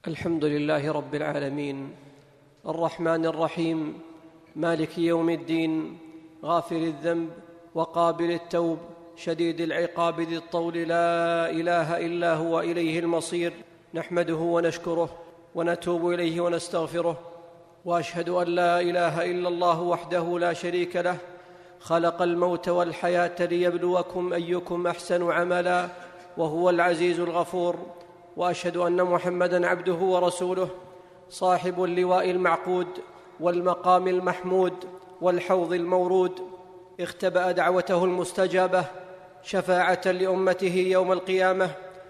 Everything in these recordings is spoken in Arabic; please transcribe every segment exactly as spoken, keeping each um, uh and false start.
الحمد لله رب العالمين الرحمن الرحيم مالك يوم الدين غافر الذنب وقابل التوب شديد العقاب ذي الطول لا إله إلا هو إليه المصير نحمده ونشكره ونتوب إليه ونستغفره وأشهد أن لا إله إلا الله وحده لا شريك له خلق الموت والحياة ليبلوكم أيكم أحسن عملا وهو العزيز الغفور وأشهد أن محمدًا عبده ورسوله صاحب اللواء المعقود والمقام المحمود والحوض المورود اختبأ دعوته المستجابة شفاعة لأمته يوم القيامة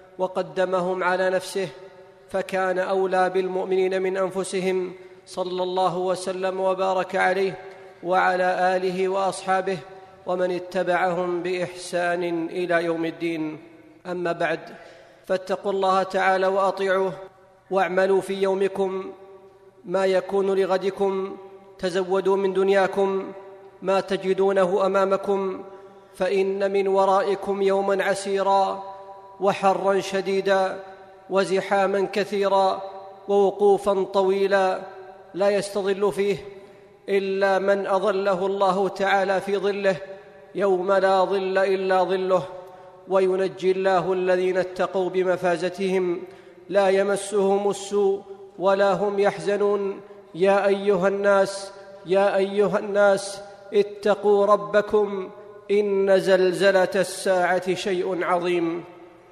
وقدمهم على نفسه فكان أولى بالمؤمنين من أنفسهم صلى الله وسلم وبارك عليه وعلى آله وأصحابه ومن اتبعهم بإحسان إلى يوم الدين. أما بعد، فاتقوا الله تعالى وأطيعوه واعملوا في يومكم ما يكون لغدكم، تزودوا من دنياكم ما تجدونه أمامكم، فإن من ورائكم يوما عسيرا وحرا شديدا وزحاما كثيرا ووقوفا طويلا لا يستظل فيه إلا من أظله الله تعالى في ظله يوم لا ظل إلا ظله، وينجي الله الذين اتقوا بمفازتهم لا يمسهم السوء ولا هم يحزنون. يا أيها الناس يا أيها الناس اتقوا ربكم إن زلزلة الساعة شيء عظيم.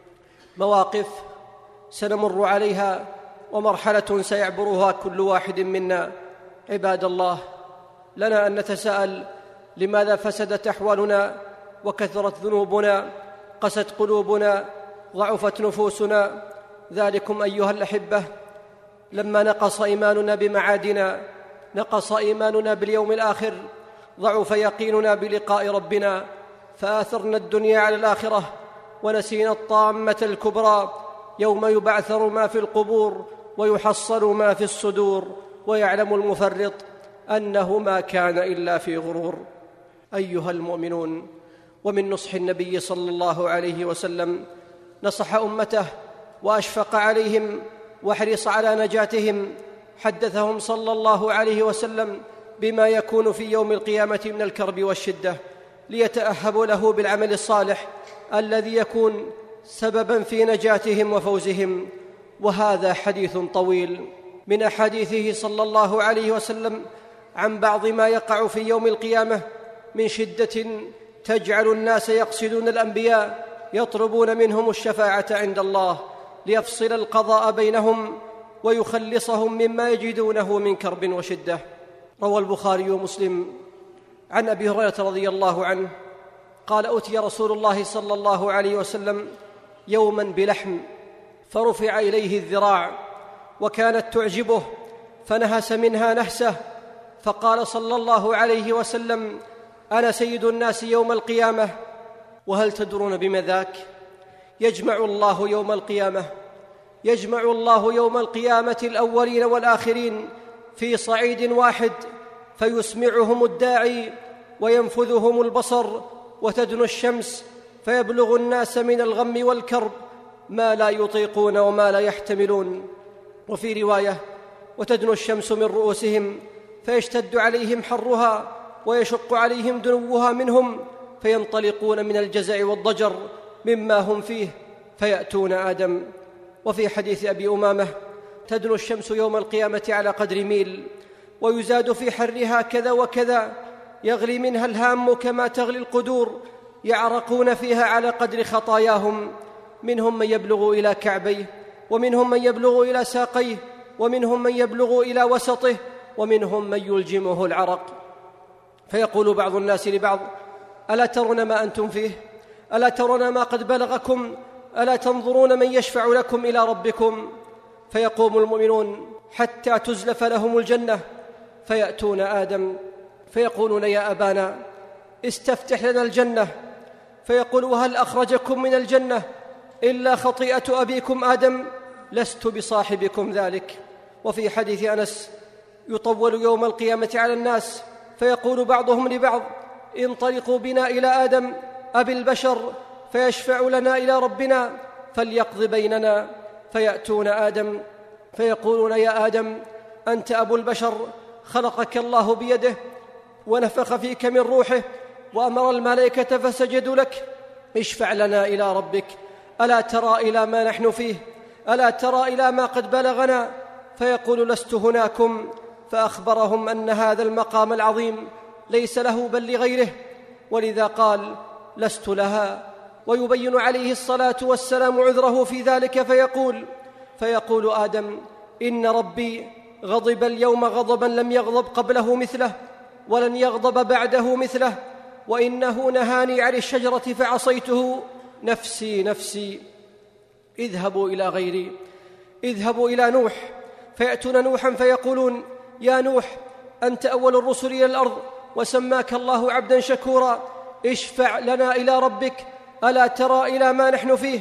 مواقف سنمر عليها ومرحلة سيعبرها كل واحد منا. عباد الله، لنا أن نتساءل لماذا فسدت أحوالنا وكثرت ذنوبنا، قست قلوبنا، ضعفت نفوسنا. ذلكم أيها الأحبة لما نقص إيماننا بمعادنا، نقص إيماننا باليوم الآخر، ضعف يقيننا بلقاء ربنا، فآثرنا الدنيا على الآخرة ونسينا الطامة الكبرى يوم يبعثر ما في القبور ويحصل ما في الصدور ويعلم المفرط أنه ما كان إلا في غرور. أيها المؤمنون، ومن نصح النبي صلى الله عليه وسلم نصح أمته وأشفق عليهم وحرص على نجاتهم، حدثهم صلى الله عليه وسلم بما يكون في يوم القيامة من الكرب والشدة ليتأهبوا له بالعمل الصالح الذي يكون سببا في نجاتهم وفوزهم. وهذا حديث طويل من أحاديثه صلى الله عليه وسلم عن بعض ما يقع في يوم القيامة من شدة تجعل الناس يقصدون الأنبياء يطلبون منهم الشفاعة عند الله ليفصل القضاء بينهم ويخلصهم مما يجدونه من كرب وشدة. روى البخاري ومسلم عن أبي هريرة رضي الله عنه قال: أتي رسول الله صلى الله عليه وسلم يوما بلحم فرفع إليه الذراع وكانت تعجبه فنهس منها نهسة، فقال صلى الله عليه وسلم: أنا سيد الناس يوم القيامة، وهل تدرون بما ذاك؟ يجمع الله يوم القيامة يجمع الله يوم القيامة الأولين والآخرين في صعيد واحد فيسمعهم الداعي وينفذهم البصر وتدنو الشمس فيبلغ الناس من الغم والكرب ما لا يطيقون وما لا يحتملون. وفي رواية: وتدنو الشمس من رؤوسهم فيشتد عليهم حرها ويشق عليهم دنوها منهم فينطلقون من الجزع والضجر مما هم فيه فيأتون آدم. وفي حديث أبي أمامة: تدنو الشمس يوم القيامة على قدر ميل ويزاد في حرها كذا وكذا، يغلي منها الهام كما تغلي القدور، يعرقون فيها على قدر خطاياهم، منهم من يبلغ إلى كعبيه، ومنهم من يبلغ إلى ساقيه، ومنهم من يبلغ إلى وسطه، ومنهم من يلجمه العرق. فيقول بعض الناس لبعض: ألا ترون ما أنتم فيه؟ ألا ترون ما قد بلغكم؟ ألا تنظرون من يشفع لكم إلى ربكم؟ فيقوم المؤمنون حتى تزلف لهم الجنة فيأتون آدم فيقولون: يا أبانا استفتح لنا الجنة. فيقول: وهل أخرجكم من الجنة إلا خطيئة أبيكم آدم؟ لست بصاحبكم ذلك. وفي حديث أنس: يطول يوم القيامة على الناس فيقول بعضهم لبعض: انطلقوا بنا إلى آدم أبي البشر فيشفع لنا إلى ربنا فليقض بيننا. فيأتون آدم فيقولون: يا آدم، أنت أبو البشر، خلقك الله بيده ونفخ فيك من روحه وأمر الملائكة فسجدوا لك، اشفع لنا إلى ربك، ألا ترى إلى ما نحن فيه؟ ألا ترى إلى ما قد بلغنا؟ فيقول: لست هناكم. فأخبرهم أن هذا المقام العظيم ليس له بل لغيره، ولذا قال: لست لها. ويبين عليه الصلاة والسلام عذره في ذلك فيقول فيقول آدم: إن ربي غضب اليوم غضبا لم يغضب قبله مثله ولن يغضب بعده مثله، وإنه نهاني عن الشجرة فعصيته، نفسي نفسي. اذهبوا إلى غيري، اذهبوا إلى نوح. فيأتون نوحا فيقولون: يا نوح، أنت أول الرسل إلى الأرض وسماك الله عبدا شكورا، اشفع لنا إلى ربك، ألا ترى إلى ما نحن فيه؟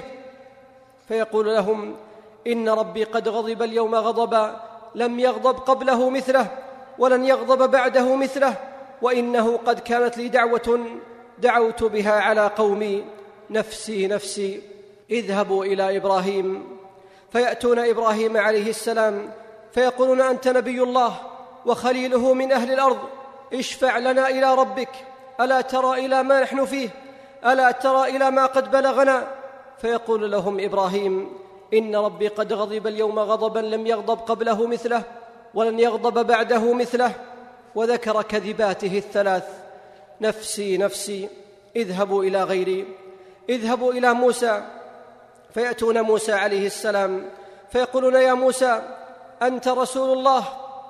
فيقول لهم: إن ربي قد غضب اليوم غضبا لم يغضب قبله مثله ولن يغضب بعده مثله، وإنه قد كانت لي دعوة دعوت بها على قومي، نفسي نفسي. اذهبوا إلى إبراهيم. فيأتون إبراهيم عليه السلام فيقولون: أنت نبي الله وخليله من أهل الأرض، اشفع لنا إلى ربك، ألا ترى إلى ما نحن فيه؟ ألا ترى إلى ما قد بلغنا؟ فيقول لهم إبراهيم: إن ربي قد غضب اليوم غضبا لم يغضب قبله مثله ولن يغضب بعده مثله، وذكر كذباته الثلاث، نفسي نفسي. اذهبوا إلى غيري. اذهبوا إلى موسى. فيأتون موسى عليه السلام فيقولون: يا موسى، أنت رسول الله،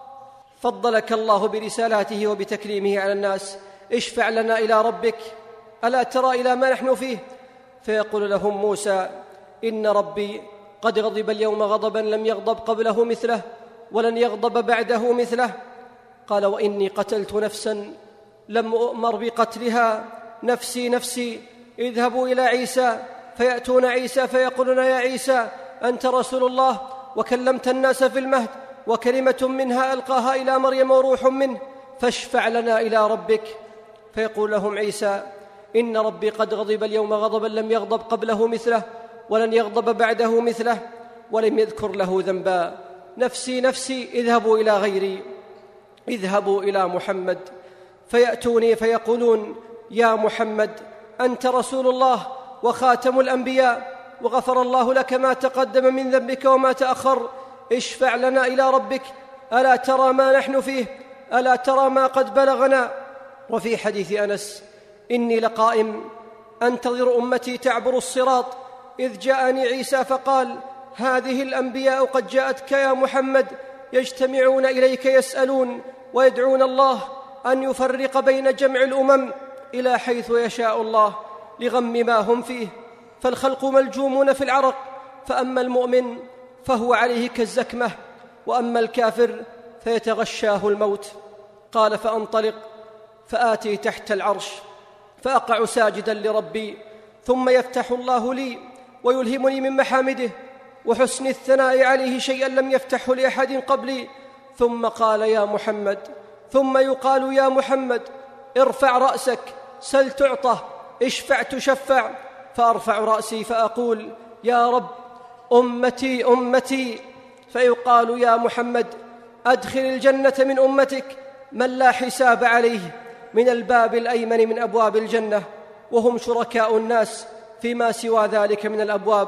فضلك الله برسالاته وبتكريمه على الناس، اشفع لنا إلى ربك، ألا ترى إلى ما نحن فيه؟ فيقول لهم موسى: إن ربي قد غضب اليوم غضبا لم يغضب قبله مثله ولن يغضب بعده مثله. قال: وإني قتلت نفسا لم أؤمر بقتلها، نفسي نفسي. اذهبوا إلى عيسى. فيأتون عيسى فيقولون: يا عيسى، أنت رسول الله وكلمت الناس في المهد، وكلمة منها ألقاها إلى مريم وروح منه، فاشفع لنا إلى ربك. فيقول لهم عيسى: إن ربي قد غضب اليوم غضبا لم يغضب قبله مثله ولن يغضب بعده مثله، ولم يذكر له ذنبا، نفسي نفسي. اذهبوا إلى غيري. اذهبوا إلى محمد. فيأتوني فيقولون: يا محمد، أنت رسول الله وخاتم الأنبياء، وغفر الله لك ما تقدم من ذنبك وما تأخر، اشفع لنا إلى ربك، ألا ترى ما نحن فيه؟ ألا ترى ما قد بلغنا؟ وفي حديث أنس: إني لقائم أنتظر أمتي تعبر الصراط، إذ جاءني عيسى فقال: هذه الأنبياء قد جاءتك يا محمد، يجتمعون إليك يسألون ويدعون الله أن يفرق بين جمع الأمم إلى حيث يشاء الله لغم ما هم فيه، فالخلق ملجومون في العرق، فأما المؤمن فهو عليه كالزكمة، وأما الكافر فيتغشاه الموت. قال: فأنطلق فآتي تحت العرش فأقع ساجدا لربي، ثم يفتح الله لي ويلهمني من محامده وحسن الثناء عليه شيئا لم يفتحه لأحد قبلي، ثم قال: يا محمد، ثم يقال: يا محمد، ارفع رأسك، سل تعطى، اشفع تشفع. فأرفع رأسي فأقول: يا رب، أمتي أمتي. فيقال: يا محمد، أدخل الجنة من أمتك من لا حساب عليه من الباب الأيمن من أبواب الجنة، وهم شركاء الناس فيما سوى ذلك من الأبواب.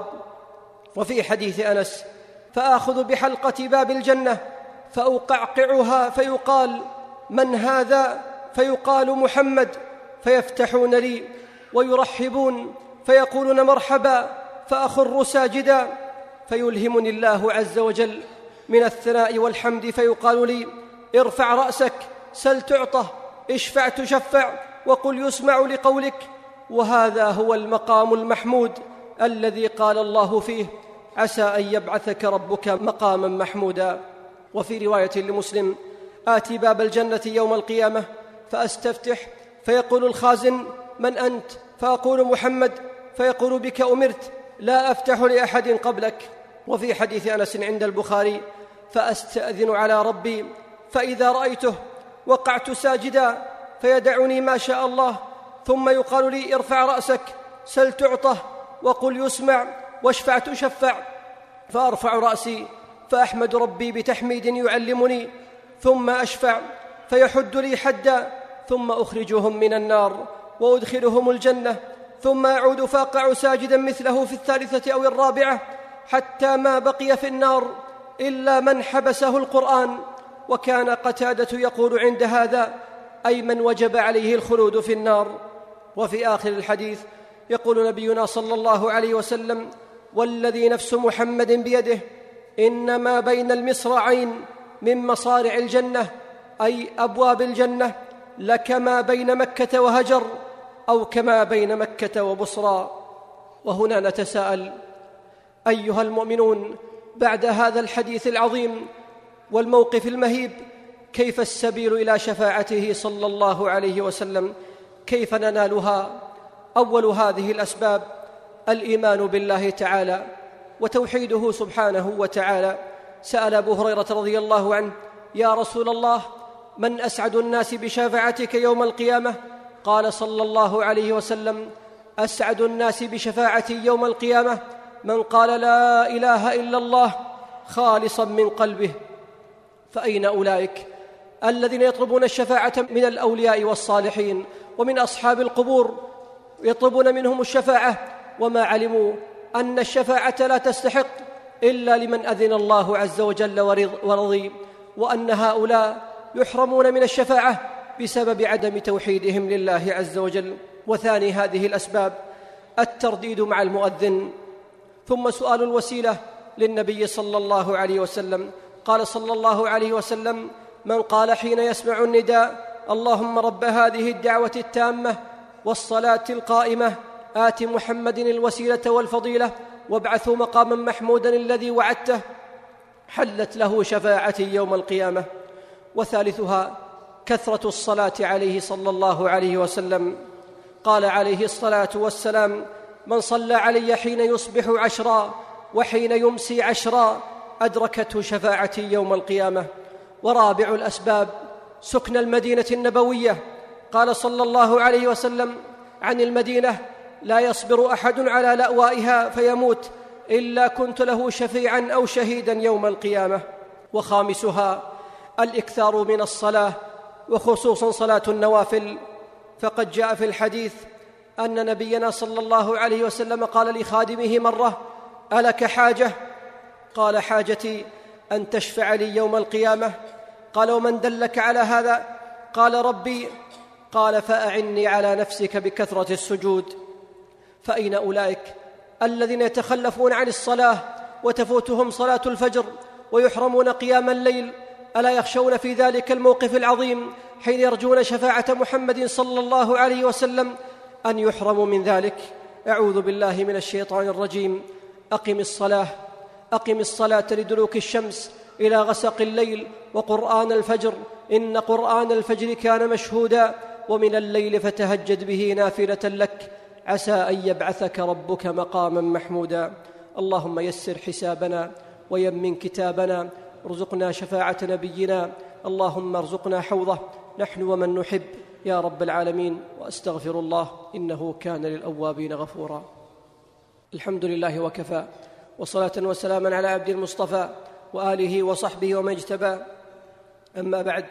وفي حديث أنس: فآخذ بحلقة باب الجنة فأقعقعها، فيقال: من هذا؟ فيقال: محمد. فيفتحون لي ويرحبون فيقولون: مرحبا، فأخر ساجدا، فيلهمني الله عز وجل من الثناء والحمد، فيقال لي: ارفع رأسك، سل تعطى، اشفع تشفع، وقل يسمع لقولك. وهذا هو المقام المحمود الذي قال الله فيه: عسى أن يبعثك ربك مقاما محمودا. وفي رواية لمسلم: آتي باب الجنة يوم القيامة فأستفتح، فيقول الخازن: من أنت؟ فأقول: محمد. فيقول: بك أمرت، لا أفتح لأحد قبلك. وفي حديث أنس عند البخاري: فأستأذن على ربي، فإذا رأيته وقعت ساجدا، فيدعني ما شاء الله، ثم يقال لي: ارفع رأسك، سل تعطى، وقل يسمع، واشفع تشفع. فأرفع رأسي فأحمد ربي بتحميد يعلمني، ثم أشفع فيحد لي حدا، ثم أخرجهم من النار وأدخلهم الجنة، ثم أعود فأقع ساجدا مثله في الثالثة أو الرابعة، حتى ما بقي في النار إلا من حبسه القرآن. وكان قتادة يقول عند هذا: أي من وجب عليه الخلود في النار. وفي آخر الحديث يقول نبينا صلى الله عليه وسلم: والذي نفس محمد بيده إن ما بين المصراعين من مصارع الجنة، أي أبواب الجنة، لكما بين مكة وهجر، أو كما بين مكة وبصرى. وهنا نتساءل أيها المؤمنون بعد هذا الحديث العظيم والموقف المهيب، كيف السبيل إلى شفاعته صلى الله عليه وسلم؟ كيف ننالها؟ أول هذه الأسباب الإيمان بالله تعالى وتوحيده سبحانه وتعالى. سأل أبو هريرة رضي الله عنه: يا رسول الله، من أسعد الناس بشفاعتك يوم القيامة؟ قال صلى الله عليه وسلم: أسعد الناس بشفاعتي يوم القيامة من قال لا إله إلا الله خالصا من قلبه. فأين أولئك الذين يطلبون الشفاعة من الأولياء والصالحين ومن أصحاب القبور؟ يطلبون منهم الشفاعة وما علموا أن الشفاعة لا تستحق إلا لمن أذن الله عز وجل ورضي، وأن هؤلاء يحرمون من الشفاعة بسبب عدم توحيدهم لله عز وجل. وثاني هذه الأسباب الترديد مع المؤذن. ثم سؤال الوسيلة للنبي صلى الله عليه وسلم. قال صلى الله عليه وسلم: من قال حين يسمع النداء: اللهم رب هذه الدعوة التامة والصلاة القائمة آت محمد الوسيلة والفضيلة وابعثه مقاما محمودا الذي وعدته، حلت له شفاعتي يوم القيامة. وثالثها كثرة الصلاة عليه صلى الله عليه وسلم. قال عليه الصلاة والسلام: من صلى علي حين يصبح عشرا وحين يمسي عشرا أدركته شفاعتي يوم القيامة. ورابع الأسباب سكن المدينة النبوية. قال صلى الله عليه وسلم عن المدينة: لا يصبر أحد على لأوائها فيموت إلا كنت له شفيعا أو شهيدا يوم القيامة. وخامسها الإكثار من الصلاة، وخصوصا صلاة النوافل. فقد جاء في الحديث أن نبينا صلى الله عليه وسلم قال لخادمه مرة: ألك حاجة؟ قال: حاجتي أن تشفع لي يوم القيامة. قال: ومن دلك على هذا؟ قال: ربي. قال: فأعني على نفسك بكثرة السجود. فأين أولئك الذين يتخلفون عن الصلاة وتفوتهم صلاة الفجر ويحرمون قيام الليل؟ ألا يخشون في ذلك الموقف العظيم حين يرجون شفاعة محمد صلى الله عليه وسلم أن يحرموا من ذلك؟ أعوذ بالله من الشيطان الرجيم. أقم الصلاة أقم الصلاة لدلوك الشمس إلى غسق الليل وقرآن الفجر إن قرآن الفجر كان مشهودا ومن الليل فتهجد به نافلة لك عسى أن يبعثك ربك مقاما محمودا. اللهم يسر حسابنا ويمن كتابنا، ارزقنا شفاعة نبينا، اللهم ارزقنا حوضه نحن ومن نحب يا رب العالمين. وأستغفر الله إنه كان للأوابين غفورا. الحمد لله وكفى، وصلاة وسلاما على عبد المصطفى وآله وصحبه ومن اجتبى. أما بعد،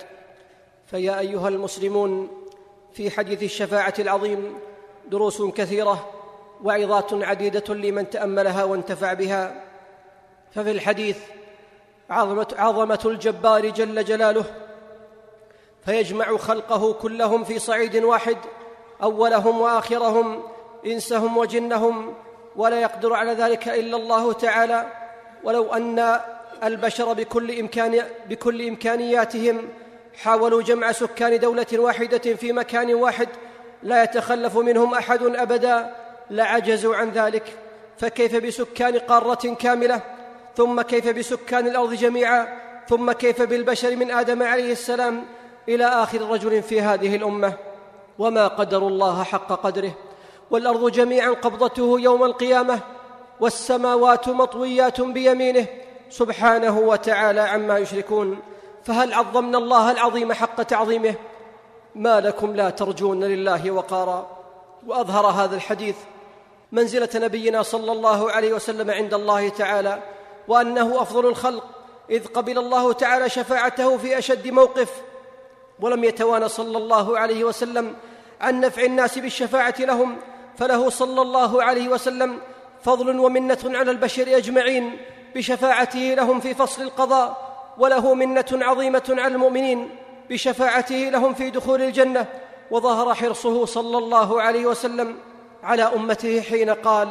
فيا أيها المسلمون، في حديث الشفاعة العظيم دروس كثيرة وعظات عديدة لمن تأملها وانتفع بها. ففي الحديث عظمة, عظمة الجبار جل جلاله، فيجمع خلقه كلهم في صعيد واحد، أولهم وآخرهم، إنسهم وجنهم، ولا يقدر على ذلك إلا الله تعالى. ولو أن البشر بكل, إمكان بكل إمكانياتهم حاولوا جمع سكان دولة واحدة في مكان واحد لا يتخلف منهم أحد أبدا لعجزوا عن ذلك، فكيف بسكان قارة كاملة؟ ثم كيف بسكان الأرض جميعا؟ ثم كيف بالبشر من آدم عليه السلام إلى آخر رجل في هذه الأمة؟ وما قدر الله حق قدره. والأرض جميعا قبضته يوم القيامة، والسماوات مطويات بيمينه سبحانه وتعالى عما يشركون. فهل عظمنا الله العظيم حق تعظيمه؟ ما لكم لا ترجون لله وقارا. وأظهر هذا الحديث منزلة نبينا صلى الله عليه وسلم عند الله تعالى، وأنه أفضل الخلق إذ قبل الله تعالى شفاعته في أشد موقف، ولم يتوانى صلى الله عليه وسلم عن نفع الناس بالشفاعة لهم، فله صلى الله عليه وسلم فضل ومنة على البشر أجمعين بشفاعته لهم في فصل القضاء، وله منة عظيمة على المؤمنين بشفاعته لهم في دخول الجنة. وظهر حرصه صلى الله عليه وسلم على أمته حين قال: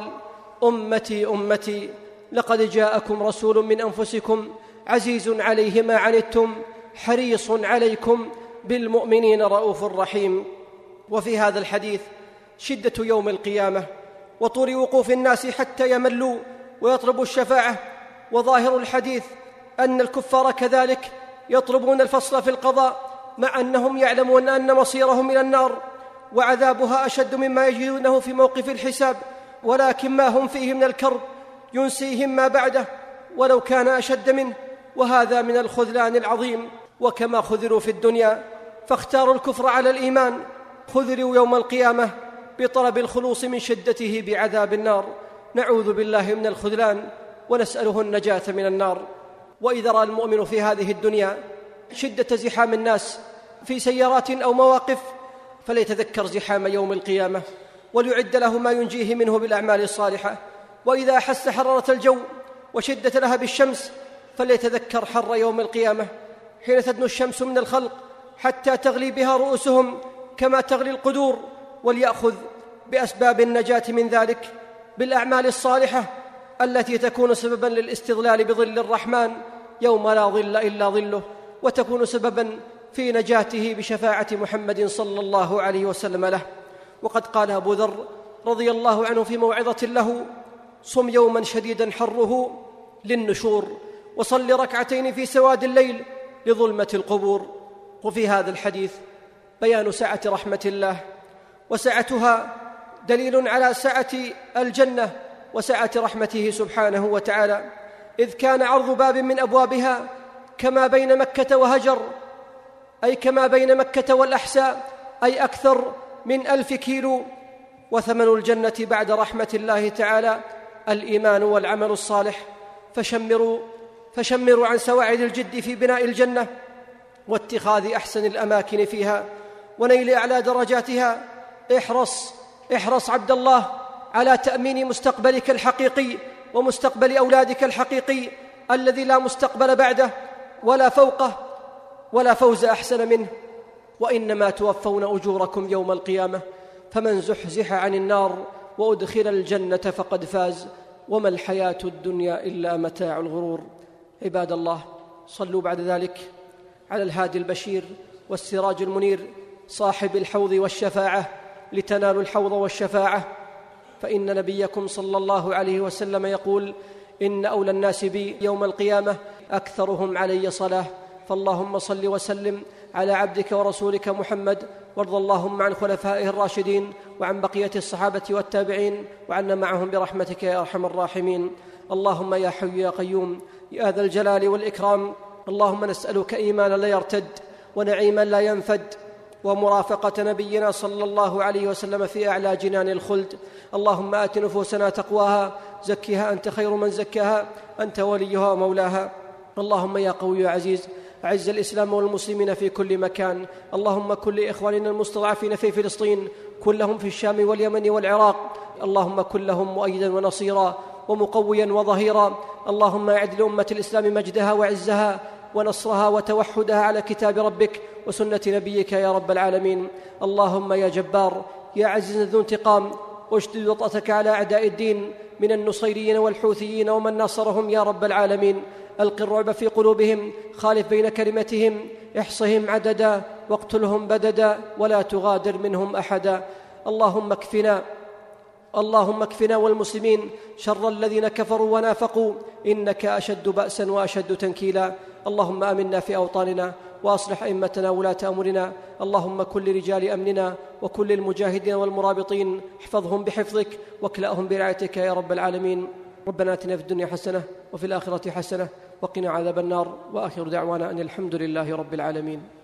أمتي أمتي لقد جاءكم رسول من أنفسكم عزيز عليه ما عنتم حريص عليكم بالمؤمنين رؤوف رحيم. وفي هذا الحديث شدة يوم القيامة وطول وقوف الناس حتى يملوا ويطلبوا الشفاعة. وظاهر الحديث أن الكفار كذلك يطلبون الفصل في القضاء، مع أنهم يعلمون أن مصيرهم إلى النار وعذابها أشد مما يجدونه في موقف الحساب، ولكن ما هم فيه من الكرب ينسيهم ما بعده ولو كان أشد منه، وهذا من الخذلان العظيم. وكما خذلوا في الدنيا فاختاروا الكفر على الإيمان، خذلوا يوم القيامة بطلب الخلوص من شدته بعذاب النار. نعوذ بالله من الخذلان ونسأله النجاة من النار. وإذا رأى المؤمن في هذه الدنيا شدة زحام الناس في سيارات أو مواقف فليتذكر زحام يوم القيامة وليعد له ما ينجيه منه بالأعمال الصالحة. وإذا أحس حرارة الجو وشدة لهب الشمس فليتذكر حر يوم القيامة حين تدنو الشمس من الخلق حتى تغلي بها رؤوسهم كما تغلي القدور، وليأخذ بأسباب النجاة من ذلك بالأعمال الصالحة التي تكون سببا للاستظلال بظل الرحمن يوم لا ظل إلا ظله، وتكون سببا في نجاته بشفاعة محمد صلى الله عليه وسلم له. وقد قال أبو ذر رضي الله عنه في موعظة له: صم يوما شديدا حره للنشور، وصل ركعتين في سواد الليل لظلمة القبور. وفي هذا الحديث بيان سعة رحمة الله، وسعتها دليل على سعة الجنة وسعة رحمته سبحانه وتعالى، إذ كان عرض باب من أبوابها كما بين مكة وهجر، أي كما بين مكة والأحساء، أي أكثر من ألف كيلو. وثمن الجنة بعد رحمة الله تعالى الإيمان والعمل الصالح، فشمروا, فشمروا عن سواعد الجد في بناء الجنة واتخاذ أحسن الأماكن فيها ونيل أعلى درجاتها. احرص احرص عبد الله على تأمين مستقبلك الحقيقي ومستقبل أولادك الحقيقي الذي لا مستقبل بعده ولا فوقه ولا فوز أحسن منه. وإنما توفون أجوركم يوم القيامة، فمن زحزح عن النار وأدخل الجنة فقد فاز، وما الحياة الدنيا إلا متاع الغرور. عباد الله، صلوا بعد ذلك على الهادي البشير والسراج المنير صاحب الحوض والشفاعة لتنالوا الحوض والشفاعة، فإن نبيكم صلى الله عليه وسلم يقول: إن أولى الناس بي يوم القيامة أكثرهم علي صلاة. فاللهم صل وسلم على عبدك ورسولك محمد، وارض اللهم عن خلفائه الراشدين وعن بقية الصحابة والتابعين وعنا معهم برحمتك يا أرحم الراحمين. اللهم يا حي يا قيوم يا ذا الجلال والإكرام، اللهم نسألك إيمانا لا يرتد ونعيما لا ينفد ومرافقة نبينا صلى الله عليه وسلم في أعلى جنان الخلد. اللهم آت نفوسنا تقواها، زكها أنت خير من زكاها، أنت وليها ومولاها. اللهم يا قوي يا عزيز أعز الإسلام والمسلمين في كل مكان. اللهم كن لإخواننا المستضعفين في فلسطين، كن لهم في الشام واليمن والعراق. اللهم كن لهم مؤيدا ونصيرا ومقويا وظهيرا. اللهم أعد لأمة الإسلام مجدها وعزها ونصرها وتوحدها على كتاب ربك وسنة نبيك يا رب العالمين. اللهم يا جبار يا عزيز ذو انتقام، واشدد وطأتك على أعداء الدين من النصيريين والحوثيين ومن ناصرهم يا رب العالمين. ألق الرعب في قلوبهم، خالف بين كلمتهم، احصهم عددا واقتلهم بددا ولا تغادر منهم أحدا. اللهم اكفنا اللهم اكفنا والمسلمين شر الذين كفروا ونافقوا، إنك أشد بأسا وأشد تنكيلا. اللهم آمنا في أوطاننا وأصلح أئمتنا ولاة أمرنا. اللهم كن لرجال أمننا وكن للمجاهدين والمرابطين، احفظهم بحفظك واكلأهم برعايتك يا رب العالمين. ربنا آتنا في الدنيا حسنة وفي الآخرة حسنة وقنا عذاب النار، وآخر دعوانا أن الحمد لله رب العالمين.